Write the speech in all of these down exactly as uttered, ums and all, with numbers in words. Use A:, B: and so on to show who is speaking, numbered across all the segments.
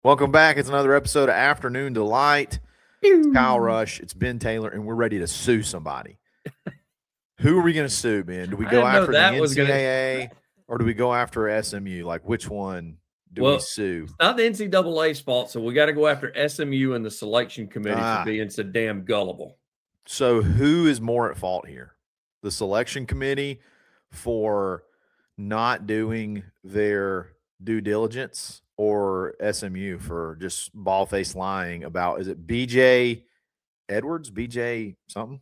A: Welcome back. It's another episode of Afternoon Delight. It's Kyle Rush. It's Ben Taylor, and we're ready to sue somebody. Who are we going to sue, Ben? Do we go after the N C double A gonna... or do we go after S M U? Like, which one do well, we sue?
B: It's not the N C double A's fault, so we got to go after S M U and the selection committee ah. for being so damn gullible.
A: So who is more at fault here? The selection committee for not doing their due diligence, or S M U for just ball-faced lying about, is it B J Edwards, B J something?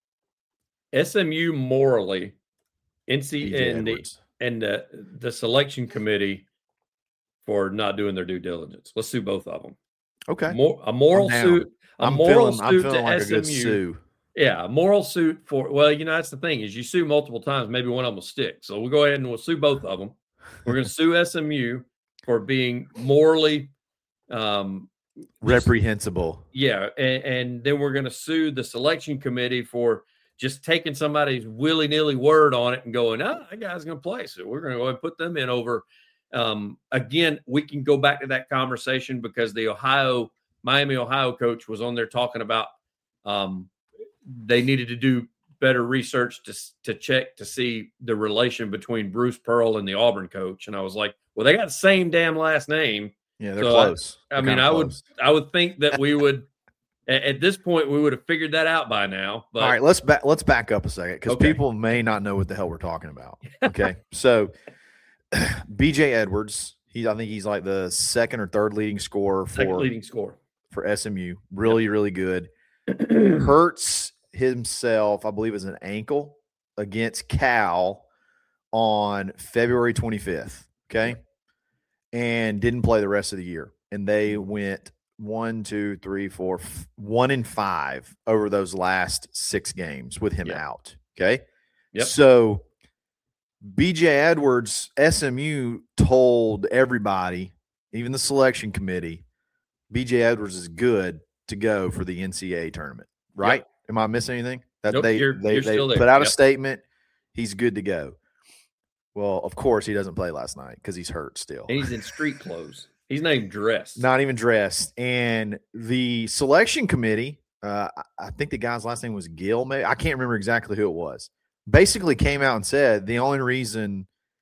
B: S M U morally, N C and the, and the, the selection committee for not doing their due diligence. Let's sue both of them.
A: Okay.
B: More, a moral suit. A
A: I'm
B: moral
A: feeling, I'm
B: suit
A: feeling
B: to
A: like
B: S M U.
A: A good sue.
B: Yeah, a moral suit for, well, you know, that's the thing is you sue multiple times, maybe one of them will stick. So we'll go ahead and we'll sue both of them. We're going to sue S M U for being morally um,
A: reprehensible.
B: Just, yeah, and, and then we're going to sue the selection committee for just taking somebody's willy-nilly word on it and going, oh, that guy's going to play. So we're going to go ahead and put them in over. Um, again, we can go back to that conversation because the Ohio, Miami, Ohio coach was on there talking about um, they needed to do better research to to check to see the relation between Bruce Pearl and the Auburn coach. And I was like, well, they got the same damn last name.
A: Yeah, they're so close.
B: I, I
A: they're
B: mean, I
A: close.
B: would I would think that we would at, at this point we would have figured that out by now. But
A: all right, let's back let's back up a second because okay. people may not know what the hell we're talking about. Okay. So B J Edwards, he I think he's like the second or third leading scorer for
B: second leading scorer
A: for S M U. Really, yep. really good. Hurts himself, I believe, is an ankle against Cal on February twenty-fifth. Okay. And didn't play the rest of the year. And they went one, two, three, four, f- one and five over those last six games with him yep. out. Okay.
B: Yep.
A: So B J Edwards, S M U told everybody, even the selection committee, B J Edwards is good to go for the N C double A tournament. Right? Yep. Am I missing anything? That
B: nope,
A: they
B: you're,
A: they,
B: you're
A: they
B: still
A: put
B: there.
A: out
B: yep.
A: a statement. He's good to go. Well, of course, he doesn't play last night because he's hurt still.
B: And he's in street clothes. He's not even dressed.
A: Not even dressed. And the selection committee, uh, I think the guy's last name was Gill. Maybe I can't remember exactly who it was. Basically came out and said the only reason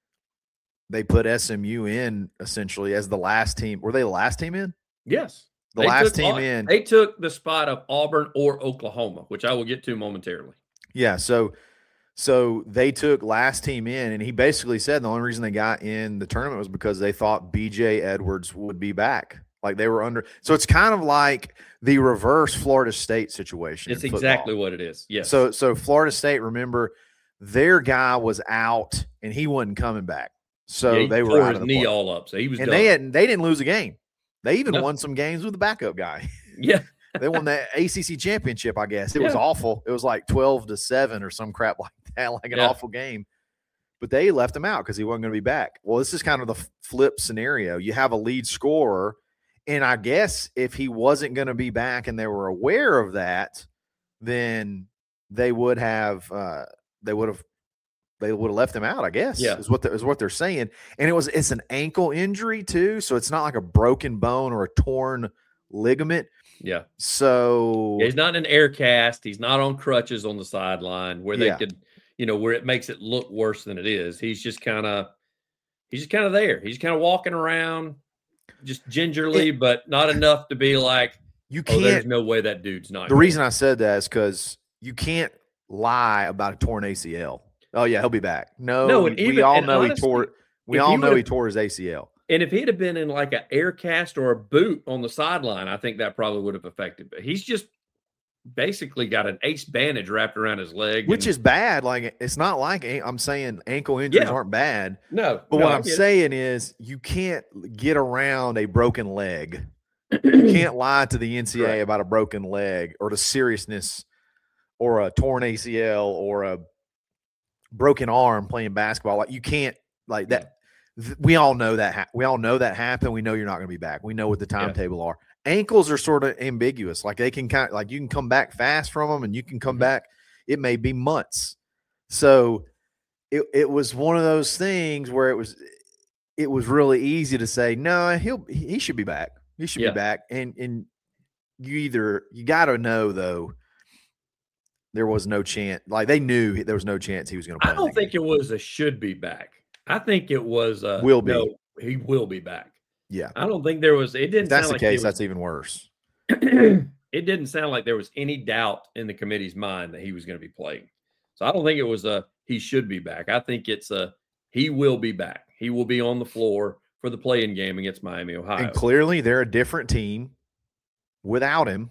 A: they put S M U in essentially as the last team. Were they the last team in?
B: Yes.
A: The they last team in.
B: They took the spot of Auburn or Oklahoma, which I will get to momentarily.
A: Yeah. So – So they took last team in, and he basically said the only reason they got in the tournament was because they thought B J Edwards would be back. Like they were under. So it's kind of like the reverse Florida State situation.
B: It's exactly what it is. Yes.
A: So so Florida State, remember, their guy was out and he wasn't coming back. So
B: yeah, he
A: they
B: tore
A: were out
B: his
A: of the
B: knee
A: play.
B: all up. So he was.
A: And
B: done.
A: they had they didn't lose a game. They even
B: no.
A: won some games with the backup guy.
B: Yeah.
A: They won the A C C championship, I guess. It
B: yeah.
A: was awful. It was like twelve to seven or some crap like that, like an
B: yeah.
A: awful game. But they left him out because he wasn't going to be back. Well, this is kind of the flip scenario. You have a lead scorer, and I guess if he wasn't going to be back and they were aware of that, then they would have uh, they would have they would have left him out, I guess.
B: Yeah.
A: Is what the, is what they're saying. And it was it's an ankle injury too, so it's not like a broken bone or a torn ligament.
B: Yeah.
A: So
B: yeah, he's not in an air cast. He's not on crutches on the sideline where they yeah. could, you know, where it makes it look worse than it is. He's just kind of, he's just kind of there. He's kind of walking around just gingerly, it, but not enough to be like,
A: you can't,
B: oh, there's no way that dude's not.
A: The good. Reason I said that is because you can't lie about a torn A C L. Oh yeah, he'll be back. No,
B: no
A: we,
B: even,
A: we all know
B: honestly,
A: he tore. We all know he tore his A C L.
B: And if he'd have been in like an air cast or a boot on the sideline, I think that probably would have affected. But he's just basically got an ace bandage wrapped around his leg.
A: Which
B: and,
A: is bad. Like, it's not like I'm saying ankle injuries
B: yeah.
A: aren't bad.
B: No.
A: But
B: no,
A: what I'm saying is you can't get around a broken leg. You can't lie to the N C double A
B: right.
A: about a broken leg or the seriousness or a torn A C L or a broken arm playing basketball. Like, you can't, like that. We all know that. Ha- we all know that happened. We know you're not going to be back. We know what the timetable yeah. are. Ankles are sort of ambiguous. Like they can kind of, like you can come back fast from them, and you can come mm-hmm. back. It may be months. So it it was one of those things where it was it was really easy to say no. He'll he should be back. He should
B: Yeah.
A: be back. And and you either you got to know though. There was no chance. Like they knew there was no chance he was going to play.
B: I don't think game. It was a should be back. I think it was a
A: will be.
B: No, he will be back.
A: Yeah.
B: I don't think there was. It didn't.
A: If that's
B: sound
A: the
B: like
A: case.
B: was,
A: That's even worse.
B: It didn't sound like there was any doubt in the committee's mind that he was going to be playing. So I don't think it was a he should be back. I think it's a he will be back. He will be on the floor for the play-in game against Miami, Ohio.
A: And clearly, they're a different team without him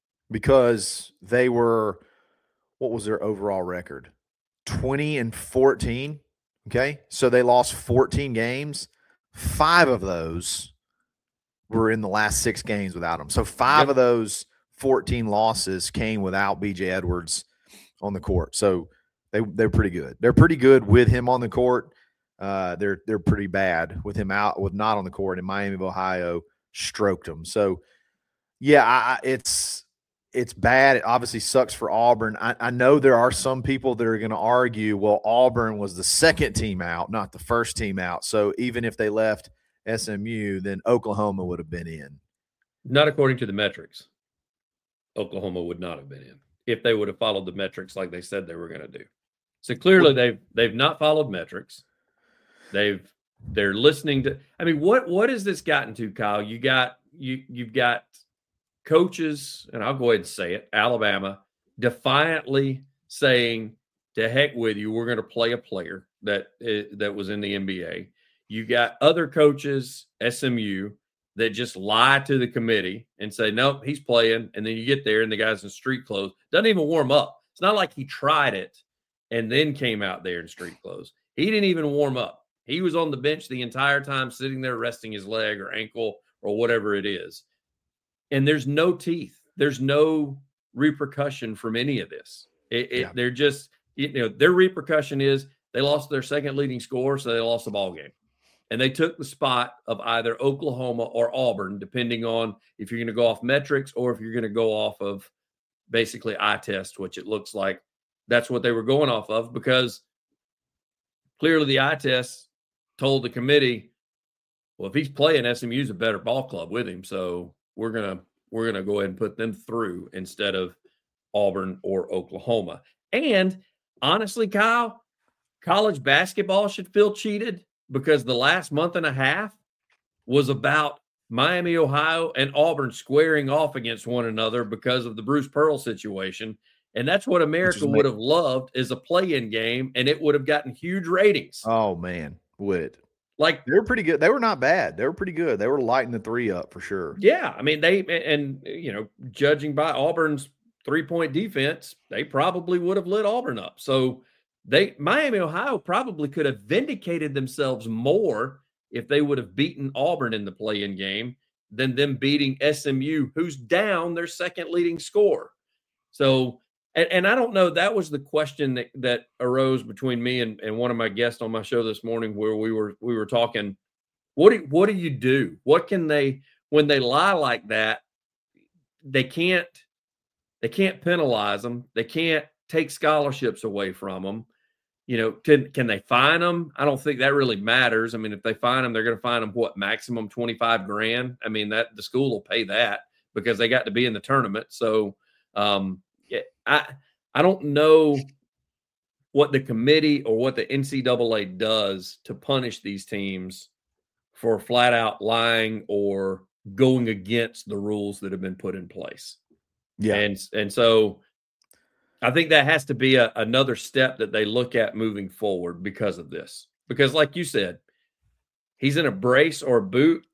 A: because they were. What was their overall record? twenty and fourteen. Okay. So they lost fourteen games. Five of those were in the last six games without him. So five yep. of those fourteen losses came without B J Edwards on the court. So they, they're pretty good. They're pretty good with him on the court. Uh, they're, they're pretty bad with him out, with not on the court, and Miami of Ohio stroked them. So yeah, I, it's, It's bad. It obviously sucks for Auburn. I, I know there are some people that are going to argue, well, Auburn was the second team out, not the first team out. So even if they left S M U, then Oklahoma would have been in.
B: Not according to the metrics. Oklahoma would not have been in if they would have followed the metrics like they said they were going to do. So clearly they've they've not followed metrics. They've they're listening to. I mean, what what has this gotten to, Kyle? You got you you've got. Coaches, and I'll go ahead and say it, Alabama, defiantly saying, to heck with you, we're going to play a player that that was in the N B A. You got other coaches, S M U, that just lie to the committee and say, nope, he's playing. And then you get there and the guy's in street clothes. Doesn't even warm up. It's not like he tried it and then came out there in street clothes. He didn't even warm up. He was on the bench the entire time, sitting there resting his leg or ankle or whatever it is. And there's no teeth. There's no repercussion from any of this. It, it, yeah. They're just, you know, their repercussion is they lost their second leading scorer, so they lost the ball game. And they took the spot of either Oklahoma or Auburn, depending on if you're going to go off metrics or if you're going to go off of basically eye test, which it looks like that's what they were going off of, because clearly the eye test told the committee, well, if he's playing, S M U's a better ball club with him. So we're going to, we're going to go ahead and put them through instead of Auburn or Oklahoma. And honestly, Kyle, college basketball should feel cheated because the last month and a half was about Miami, Ohio, and Auburn squaring off against one another because of the Bruce Pearl situation. And that's what America would have loved, is a play-in game, and it would have gotten huge ratings.
A: Oh, man, would.
B: Like,
A: they were pretty good. They were not bad. They were pretty good. They were lighting the three up for sure.
B: Yeah. I mean, they, and, you know, judging by Auburn's three-point defense, they probably would have lit Auburn up. So they, Miami, Ohio probably could have vindicated themselves more if they would have beaten Auburn in the play-in game than them beating S M U, who's down their second leading scorer. So, and, and I don't know, that was the question that, that arose between me and, and one of my guests on my show this morning, where we were we were talking, what do, what do you do? What can they, when they lie like that, they can't, they can't penalize them. They can't take scholarships away from them. You know, can can they fine them? I don't think that really matters. I mean, if they fine them, they're going to fine them, what, maximum twenty-five grand? I mean, that the school will pay that because they got to be in the tournament. So, um, yeah, I I don't know what the committee or what the N C double A does to punish these teams for flat out lying or going against the rules that have been put in place. Yeah. And, and so I think that has to be a, another step that they look at moving forward because of this. Because like you said, he's in a brace or a boot,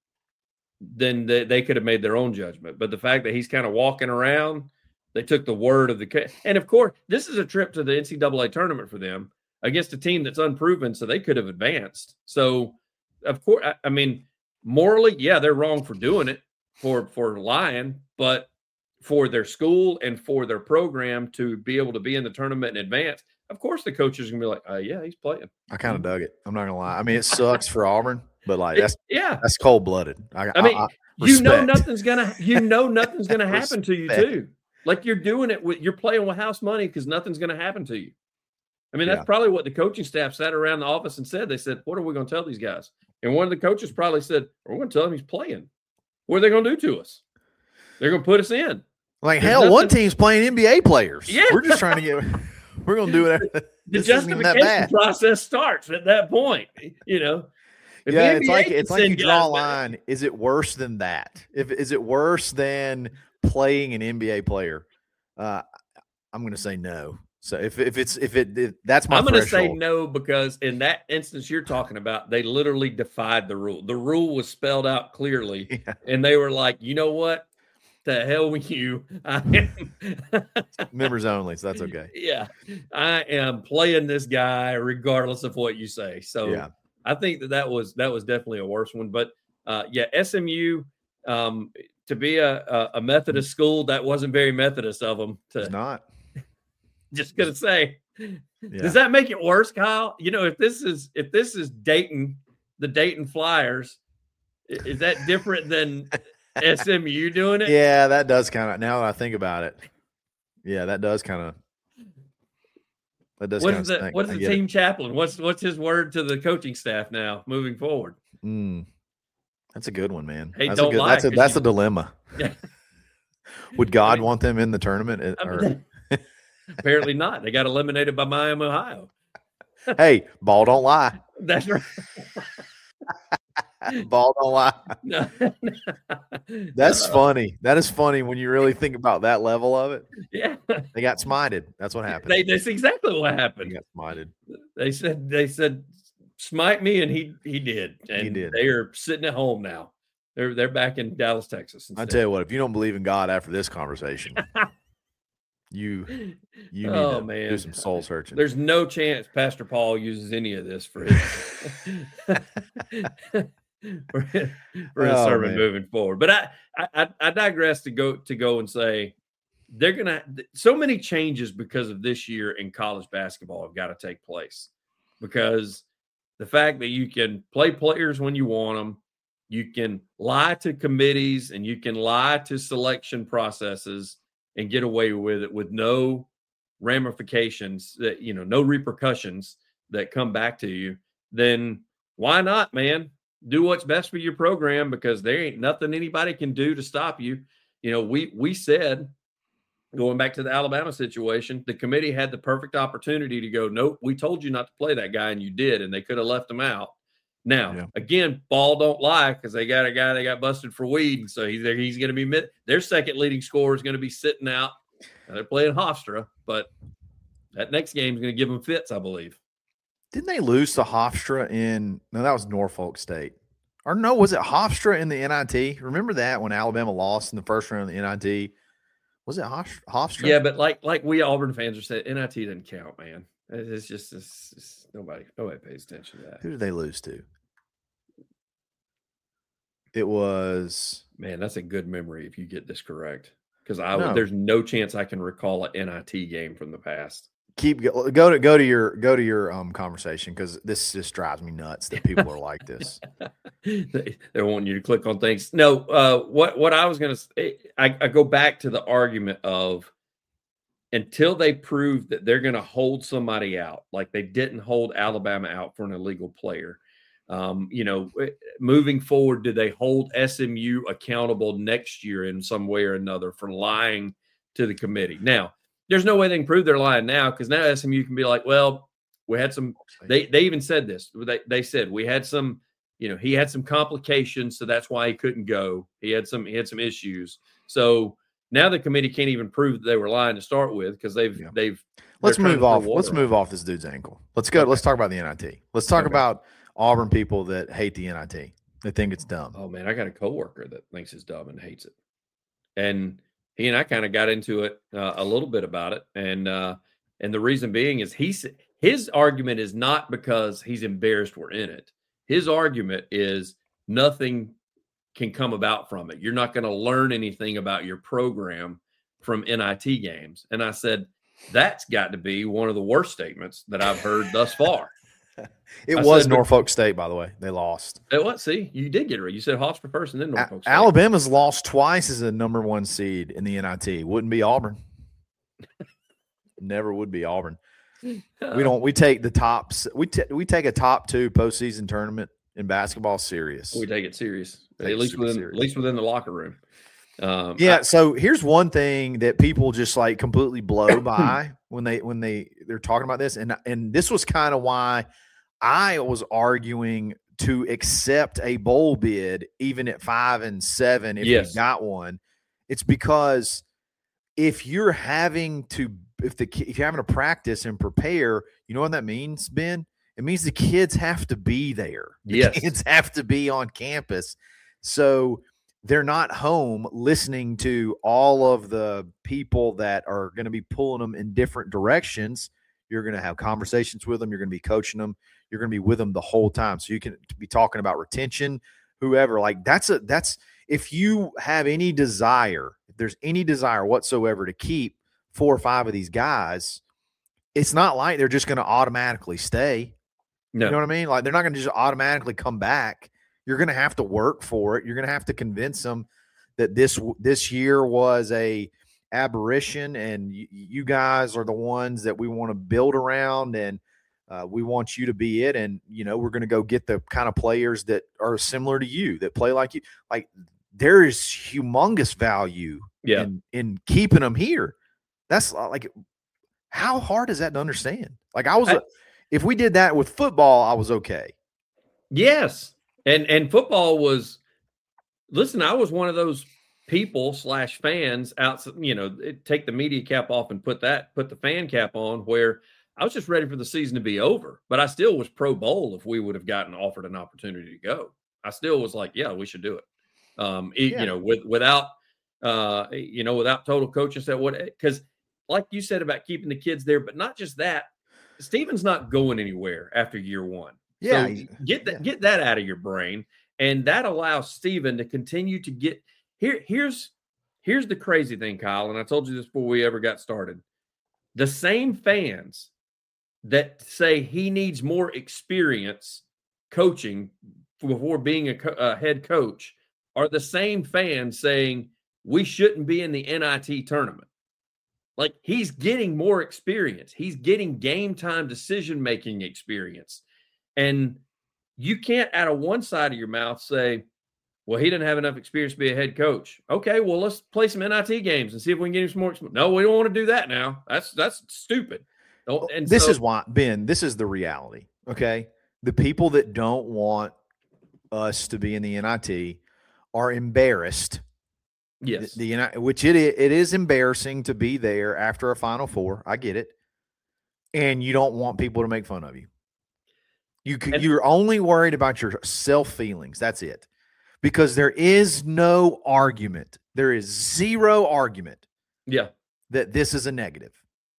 B: then they, they could have made their own judgment. But the fact that he's kind of walking around, they took the word of the – and, of course, this is a trip to the N C double A tournament for them against a team that's unproven, so they could have advanced. So, of course, I, I mean, morally, yeah, they're wrong for doing it, for for lying, but for their school and for their program to be able to be in the tournament in advance, of course the coaches are going to be like, uh, yeah, he's playing.
A: I kind of dug it. I'm not going to lie. I mean, it sucks for Auburn, but, like, that's –
B: yeah,
A: that's cold-blooded. I,
B: I mean,
A: I, I,
B: you know nothing's going to – you know nothing's going to happen to you, too. Like, you're doing it with, you're playing with house money because nothing's going to happen to you. I mean, that's yeah. probably what the coaching staff sat around the office and said. They said, what are we going to tell these guys? And one of the coaches probably said, we're going to tell him he's playing. What are they going to do to us? They're going to put us in.
A: Like,
B: There's
A: hell,
B: nothing-
A: one team's playing N B A players.
B: Yeah.
A: We're just trying to get – we're going to do it.
B: The
A: This isn't even that
B: justification
A: bad.
B: process starts at that point, you know. If
A: Yeah,
B: the
A: it's
B: N B A
A: like
B: can
A: it's like
B: send
A: you draw a
B: guys back-
A: line. Is it worse than that? If is it worse than playing an N B A player? Uh, I'm going to say no. So if if it's if it if that's my
B: I'm going to say
A: threshold.
B: no because in that instance you're talking about, they literally defied the rule. The rule was spelled out clearly,
A: Yeah.
B: and they were like, you know what? The hell with you. I am
A: Members only, so that's okay.
B: yeah, I am playing this guy regardless of what you say. So
A: Yeah.
B: I think that that was that was definitely a worse one. But uh, yeah, S M U um, to be a, a, a Methodist school, that wasn't very Methodist of them. To
A: It's not.
B: just gonna say,
A: Yeah.
B: does that make it worse, Kyle? You know, if this is if this is Dayton, the Dayton Flyers, i- is that different than S M U doing it?
A: Yeah, that does kind of. Now that I think about it, yeah, that does kind of. That does
B: What
A: kind
B: is
A: of.
B: the what is the team chaplain? What's what's his word to the coaching staff now moving forward?
A: Mm, that's a good one, man.
B: Hey,
A: that's
B: don't
A: a good,
B: lie,
A: That's a
B: 'cause
A: that's
B: you-
A: a dilemma.
B: Yeah.
A: Would God
B: mean-
A: want them in the tournament? uh,
B: I mean,
A: Or,
B: apparently not. They got eliminated by Miami, Ohio.
A: hey, ball don't lie.
B: That's right.
A: Ball don't lie.
B: No.
A: That's
B: Uh,
A: funny. That is funny when you really think about that level of it.
B: Yeah,
A: They got smited. That's what happened.
B: they, that's exactly what
A: They
B: happened.
A: got smited.
B: They said they said smite me, and he he did. And
A: did.
B: they are sitting at home now. They're they're back in Dallas, Texas.
A: I
B: instead.
A: tell you what, if you don't believe in God after this conversation, you you need
B: Oh,
A: to
B: man.
A: do some soul searching.
B: There's no chance Pastor Paul uses any of this for his for his, for his
A: Oh,
B: sermon
A: man.
B: moving forward. But I, I I digress to go to go and say they're gonna so many changes because of this year in college basketball have got to take place, because the fact that you can play players when you want them, you can lie to committees, and you can lie to selection processes and get away with it with no ramifications, that you know, no repercussions that come back to you, then why not, man? Do what's best for your program, because there ain't nothing anybody can do to stop you. You know, we we said, going back to the Alabama situation, the committee had the perfect opportunity to go, nope, we told you not to play that guy, and you did, and they could have left him out. Now,
A: Yeah.
B: again, ball don't lie, because they got a guy that got busted for weed, and so he's he's going to be mid, their second leading scorer is going to be sitting out. Now they're playing Hofstra, but that next game is going to give them fits, I believe.
A: Didn't they lose to Hofstra in – no, that was Norfolk State. Or no, was it Hofstra in the N I T? Remember that when Alabama lost in the first round of the N I T? Was it Hof- Hofstra?
B: Yeah, but like like we Auburn fans are saying, N I T doesn't count, man. It's just it's, it's, nobody nobody pays attention to that.
A: Who did they lose to? It was
B: Man, that's a good memory if you get this correct, because I
A: No.
B: there's no chance I can recall an N I T game from the past.
A: keep go, go to go to your go to your um conversation, because this just drives me nuts that people are like this.
B: they, they're wanting you to click on things. No, uh, what what I was going to say, I, I go back to the argument of, until they prove that they're going to hold somebody out, like they didn't hold Alabama out for an illegal player. Um, you know, moving forward, do they hold S M U accountable next year in some way or another for lying to the committee? Now, there's no way they can prove they're lying now, because now S M U can be like, well, we had some, they, they even said this, they, they said we had some, you know, he had some complications, so that's why he couldn't go. He had some, he had some issues. So now the committee can't even prove that they were lying to start with, because they've,
A: Yeah.
B: they've,
A: Let's
B: they're trying
A: move
B: to throw
A: off.
B: water
A: Let's
B: on
A: move off this dude's ankle. Let's go.
B: Okay.
A: Let's talk about the N I T. Let's talk
B: Okay.
A: about Auburn people that hate the N I T. They think it's dumb.
B: Oh man, I got a coworker that thinks it's dumb and hates it, and he and I kind of got into it uh, a little bit about it, and uh, and the reason being is he's his argument is not because he's embarrassed we're in it. His argument is nothing can come about from it. You're not going to learn anything about your program from N I T games. And I said, that's got to be one of the worst statements that I've heard thus far.
A: It
B: I
A: was
B: said, but-
A: Norfolk State, by the way. They lost.
B: Uh, What? See, you did get it right. You said Hofstra first and then
A: A-
B: Norfolk State.
A: Alabama's lost twice as a number one seed in the N I T. Wouldn't be Auburn. Never would be Auburn. We don't. We take the tops. We t- we take a top two postseason tournament in basketball serious.
B: We take it serious,
A: Take
B: at
A: it
B: least
A: super
B: within
A: serious.
B: at least within the locker room. Um,
A: Yeah.
B: I,
A: So here's one thing that people just like completely blow by when they when they they're talking about this, and and this was kind of why I was arguing to accept a bowl bid even at five and seven if
B: Yes.
A: we got one. It's because if you're having to if the if you're having to practice and prepare, you know what that means, Ben? It means the kids have to be there. The
B: Yes.
A: kids have to be on campus. So they're not home listening to all of the people that are going to be pulling them in different directions. You're going to have conversations with them. You're going to be coaching them. You're going to be with them the whole time. So you can be talking about retention, whoever. Like that's a that's if you have any desire, if there's any desire whatsoever to keep four or five of these guys, it's not like they're just going to automatically stay.
B: no.
A: You know what I mean? Like they're not going to just automatically come back. You're going to have to work for it. You're going to have to convince them that this this year was a aberration, and you, you guys are the ones that we want to build around, and uh, we want you to be it. And you know, we're going to go get the kind of players that are similar to you, that play like you. Like there is humongous value
B: Yeah.
A: in in keeping them here. That's like, how hard is that to understand? Like I was,
B: I,
A: a, if we did that with football, I was okay.
B: Yes. And and football was, listen, I was one of those people slash fans out, you know, take the media cap off and put that, put the fan cap on, where I was just ready for the season to be over. But I still was pro bowl if we would have gotten offered an opportunity to go. I still was like, yeah, we should do it. Um, it,
A: Yeah.
B: You know, with without, uh, you know, without total coaching staff, what, because like you said about keeping the kids there, but not just that, Steven's not going anywhere after year one.
A: Yeah,
B: so get that
A: yeah.
B: get that out of your brain, and that allows Steven to continue to get here. Here's here's the crazy thing, Kyle, and I told you this before we ever got started. The same fans that say he needs more experience coaching before being a, co- a head coach are the same fans saying we shouldn't be in the N I T tournament. Like he's getting more experience. He's getting game time decision-making experience. And you can't out of one side of your mouth say, well, he didn't have enough experience to be a head coach. Okay, well, let's play some N I T games and see if we can get him some more experience. No, we don't want to do that now. That's that's stupid. Don't, and
A: this
B: so,
A: is why, Ben, this is the reality, okay? The people that don't want us to be in the N I T are embarrassed.
B: yes,
A: The, the which it it is embarrassing to be there after a Final Four. I get it, and you don't want people to make fun of you. You could,
B: And-
A: you're only worried about your self feelings. That's it, because there is no argument. There is zero argument
B: yeah.
A: that this is a negative.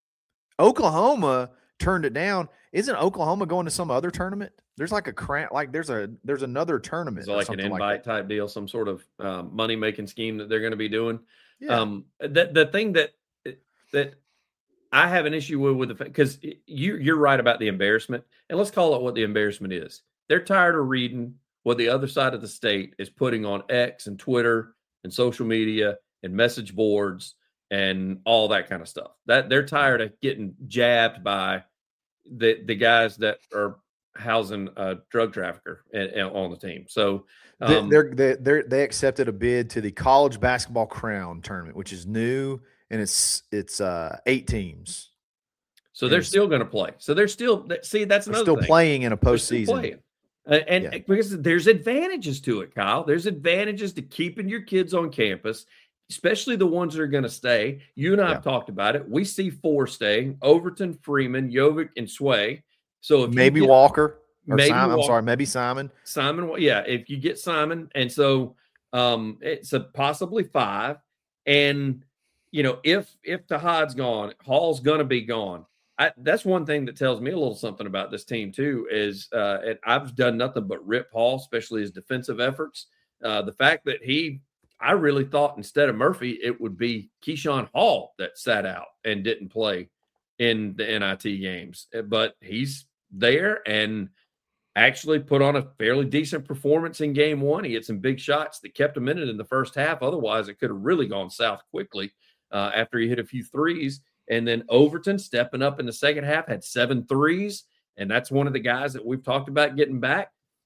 A: Oklahoma turned it down. Isn't Oklahoma going to some other tournament? There's like a cramp, like there's a there's another tournament.
B: It's
A: or
B: like an
A: something
B: invite
A: like that.
B: type deal, some sort of um, money making scheme that they're going to be doing.
A: Yeah.
B: Um, the the thing that that I have an issue with with the because you you're right about the embarrassment, and let's call it what the embarrassment is. They're tired of reading what the other side of the state is putting on X and Twitter and social media and message boards and all that kind of stuff. That they're tired of getting jabbed by the the guys that are housing a drug trafficker and, and on the team. So um,
A: they're, they're, they're, they accepted a bid to the College Basketball Crown tournament, which is new, and it's it's uh, eight teams.
B: So they're still going to play. So they're still see that's
A: they're
B: another
A: still
B: thing.
A: playing in a
B: They're still
A: postseason.
B: playing. Uh, and
A: Yeah.
B: because there's advantages to it, Kyle. There's advantages to keeping your kids on campus, especially the ones that are going to stay. You and I
A: Yeah.
B: have talked about it. We see four staying: Overton, Freeman, Jovic, and Sway. So if you
A: Maybe
B: get-
A: Walker or
B: maybe
A: Simon. I'm
B: Walker.
A: sorry, maybe Simon.
B: Simon, yeah, if you get Simon, and so um, it's a possibly five, and you know if if Tahad's gone, Hall's gonna be gone. I, that's one thing that tells me a little something about this team too. Is uh, and I've done nothing but rip Hall, especially his defensive efforts. Uh, the fact that he, I really thought instead of Murphy, it would be Keyshawn Hall that sat out and didn't play in the N I T games, but he's there and actually put on a fairly decent performance in game one. He had some big shots that kept him in it in the first half. Otherwise, it could have really gone south quickly uh, after he hit a few threes. And then Overton stepping up in the second half, had seven threes. And that's one of the guys that we've talked about getting back.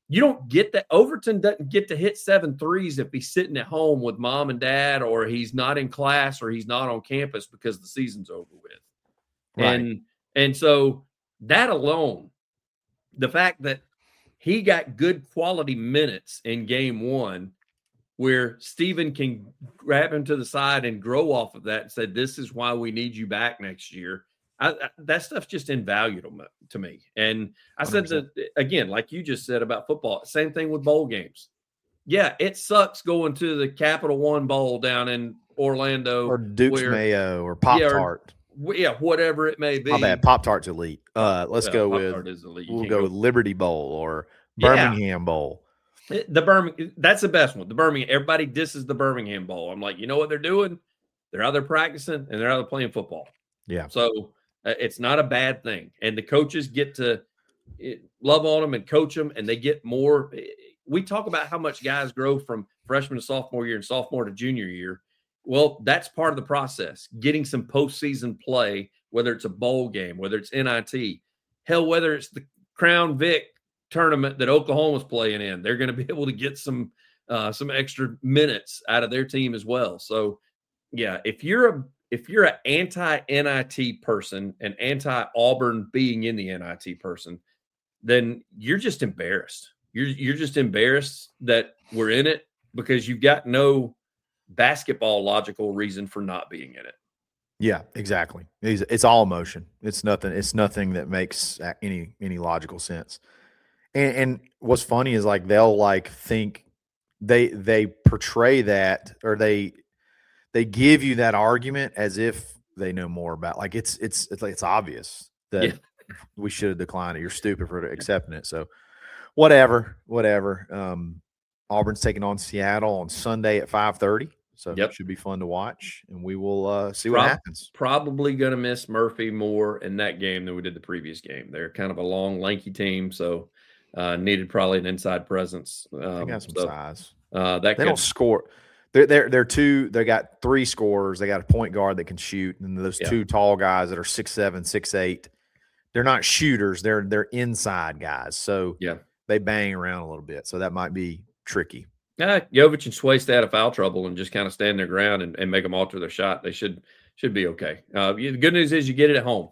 B: You don't get that. Overton doesn't get to hit seven threes if he's sitting at home with mom and dad, or he's not in class, or he's not on campus because the season's over with. Right. And and so that alone, the fact that he got good quality minutes in game one, where Steven can grab him to the side and grow off of that and say, this is why we need you back next year. I, I, that stuff's just invaluable to me. And I said that, again, like you just said about football, same thing with bowl games. Yeah, it sucks going to the Capital One Bowl down in Orlando.
A: Or Duke's where, Mayo or Pop-Tart.
B: Yeah, yeah, whatever it may be.
A: My bad, Pop-Tart's elite. Uh, let's
B: well,
A: go
B: Pop-Tart
A: with,
B: is elite.
A: we'll go, go with Liberty Bowl or Birmingham yeah. Bowl.
B: The Birmingham, that's the best one. The Birmingham, everybody disses the Birmingham Bowl. I'm like, you know what they're doing? They're out there practicing and they're out there playing football.
A: Yeah.
B: So uh, it's not a bad thing. And the coaches get to it, love on them and coach them, and they get more. We talk about how much guys grow from freshman to sophomore year and sophomore to junior year. Well, that's part of the process, getting some postseason play, whether it's a bowl game, whether it's N I T, hell, whether it's the Crown Vic tournament that Oklahoma's playing in. They're going to be able to get some uh, some extra minutes out of their team as well. So, yeah, if you're a if you're an anti-N I T person and anti-Auburn being in the N I T person, then you're just embarrassed. You're you're just embarrassed that we're in it because you've got no basketball logical reason for not being in it.
A: Yeah, exactly. It's, it's all emotion. It's nothing. It's nothing that makes any any logical sense. And, and what's funny is like they'll like think they they portray that, or they they give you that argument as if they know more about. Like it's it's it's like it's obvious that yeah. we should have declined it. You're stupid for accepting it. So whatever, whatever. Um, Auburn's taking on Seattle on Sunday at five thirty. So yep. It should be fun to watch, and we will uh, see what Pro- happens.
B: Probably going to miss Murphy more in that game than we did the previous game. They're kind of a long, lanky team, so uh, needed probably an inside presence. Um,
A: they got some
B: so,
A: size.
B: Uh, that
A: they
B: could,
A: don't score. They're they're they're two. They got three scorers. They got a point guard that can shoot, and those yeah. two tall guys that are six seven, six eight. They're not shooters. They're they're inside guys. So
B: yeah,
A: they bang around a little bit. So that might be tricky.
B: Yeah, Jovic and Sway stay out of foul trouble and just kind of stand their ground and, and make them alter their shot. They should should be okay. Uh, the good news is you get it at home,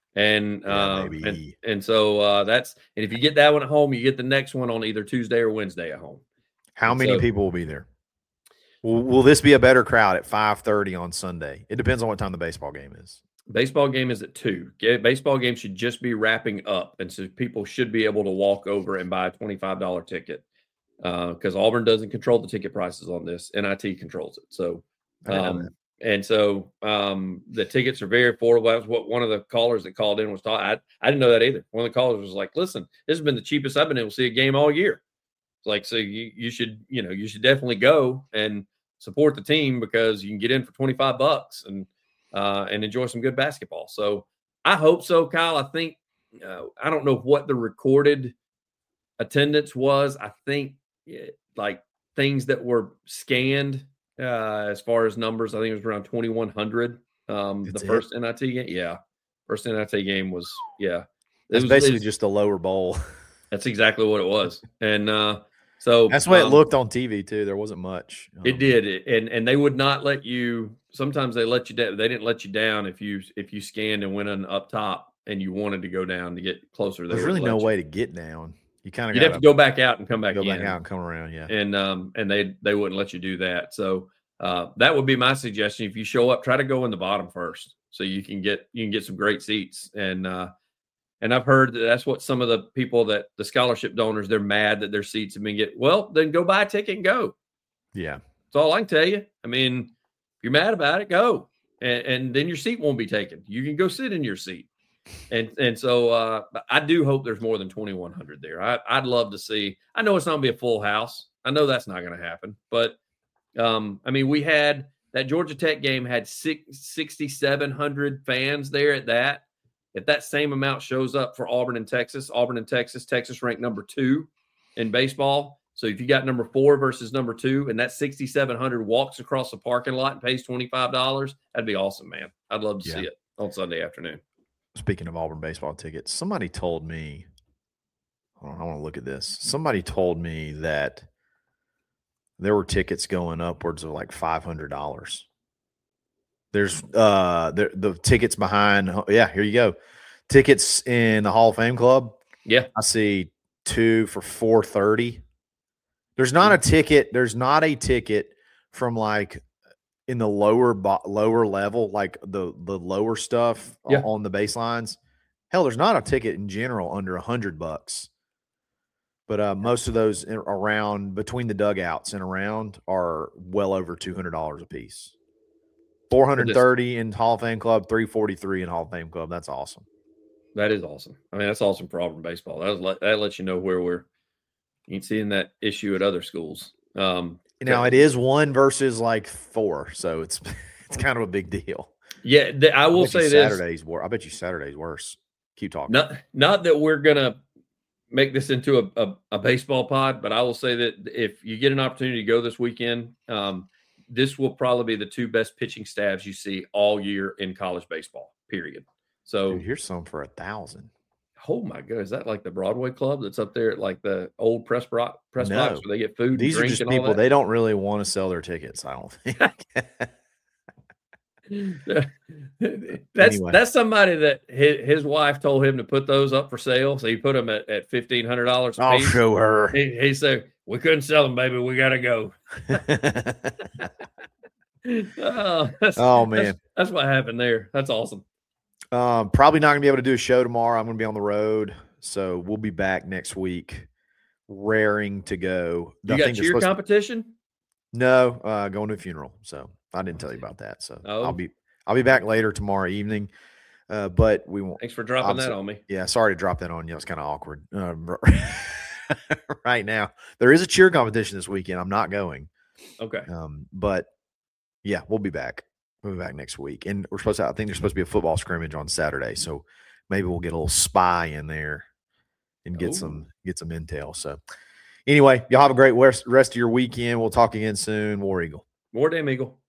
B: and yeah, uh, and, and so uh, that's and if you get that one at home, you get the next one on either Tuesday or Wednesday at home.
A: How
B: and
A: many
B: so,
A: people will be there? Will, will this be a better crowd at five thirty on Sunday? It depends on what time the baseball game is.
B: Baseball game is at two. Baseball game should just be wrapping up, and so people should be able to walk over and buy a twenty-five dollars ticket. Because uh, Auburn doesn't control the ticket prices on this. N I T controls it. So, um, and so um, the tickets are very affordable. That was what one of the callers that called in was talking. I, I didn't know that either. One of the callers was like, listen, this has been the cheapest I've been able to see a game all year. It's like, so you, you should, you know, you should definitely go and support the team because you can get in for twenty-five bucks and, uh, and enjoy some good basketball. So I hope so, Kyle. I think, uh, I don't know what the recorded attendance was. I think, like things that were scanned uh, as far as numbers, I think it was around twenty-one hundred. Um, the first it. N I T game. Yeah. First N I T game was, yeah.
A: It's basically it was, just a lower bowl.
B: That's exactly what it was. And uh, so
A: that's the way um, it looked on T V too. There wasn't much. Um,
B: it did. And, and they would not let you, sometimes they let you down. They didn't let you down if you, if you scanned and went on up top and you wanted to go down to get closer.
A: There's really no
B: you.
A: way to get down. You kind of
B: you'd have to go back out and come back
A: go
B: in.
A: back out and come around, yeah.
B: And um and they they wouldn't let you do that. So uh that would be my suggestion. If you show up, try to go in the bottom first, so you can get you can get some great seats. And uh and I've heard that that's what some of the people that the scholarship donors, they're mad that their seats have been get. Well, then go buy a ticket and go.
A: Yeah,
B: that's all I can tell you. I mean, if you're mad about it, go, and, and then your seat won't be taken. You can go sit in your seat. And and so uh, I do hope there's more than twenty-one hundred there. I, I'd love to see. I know it's not going to be a full house. I know that's not going to happen. But, um, I mean, we had that Georgia Tech game had six, sixty-seven hundred fans there at that. If that same amount shows up for Auburn and Texas, Auburn and Texas, Texas ranked number two in baseball. So if you got number four versus number two and that sixty-seven hundred walks across the parking lot and pays twenty-five dollars, that'd be awesome, man. I'd love to yeah. see it on Sunday afternoon.
A: Speaking of Auburn baseball tickets, somebody told me hold on, I want to look at this. Somebody told me that there were tickets going upwards of like five hundred dollars. There's uh the, the tickets behind. Yeah, here you go. Tickets in the Hall of Fame Club.
B: Yeah.
A: I see two for four thirty. There's not a ticket. There's not a ticket from like in the lower lower level, like the the lower stuff
B: yeah.
A: on the baselines. Hell, there's not a ticket in general under a hundred bucks. But uh, most of those in, around between the dugouts and around are well over two hundred dollars a piece. Four hundred thirty in Hall of Fame Club, three forty three in Hall of Fame Club. That's awesome.
B: That is awesome. I mean, that's awesome for Auburn baseball. That was, that lets you know where we're. You can see in that issue at other schools. Um,
A: now it is one versus like four, so it's it's kind of a big deal.
B: Yeah, the, I will I say
A: Saturday's
B: this.
A: Worse. I bet you Saturday's worse. Keep talking.
B: Not not that we're gonna make this into a, a, a baseball pod, but I will say that if you get an opportunity to go this weekend, um, this will probably be the two best pitching staffs you see all year in college baseball, period. So
A: Dude, here's some for a thousand.
B: Oh my God. Is that like the Broadway club that's up there at like the old press, bro- press
A: no.
B: box where they get food
A: These
B: and drink
A: are just
B: and
A: people,
B: all that?
A: They don't really want to sell their tickets, I don't think.
B: that's
A: anyway.
B: that's somebody that his, his wife told him to put those up for sale. So he put them at, at fifteen hundred dollars.
A: I'll show her.
B: He, he said, we couldn't sell them, baby. We got to go. oh,
A: oh, man.
B: That's, that's what happened there. That's awesome.
A: Um, probably not going to be able to do a show tomorrow. I'm going to be on the road. So we'll be back next week, raring to go.
B: You I got cheer competition?
A: To... No, uh, going to a funeral. So I didn't tell you about that. So
B: oh.
A: I'll be I'll be back later tomorrow evening. Uh, but we won't.
B: Thanks for dropping that on me.
A: Yeah, sorry to drop that on you. It's kind of awkward. Um, right now, there is a cheer competition this weekend. I'm not going.
B: Okay.
A: Um, but yeah, we'll be back. We'll be back next week, and we're supposed to. I think there's supposed to be a football scrimmage on Saturday, so maybe we'll get a little spy in there and get Ooh. some get some intel. So anyway, y'all have a great rest, rest of your weekend. We'll talk again soon. War Eagle.
B: More damn Eagle.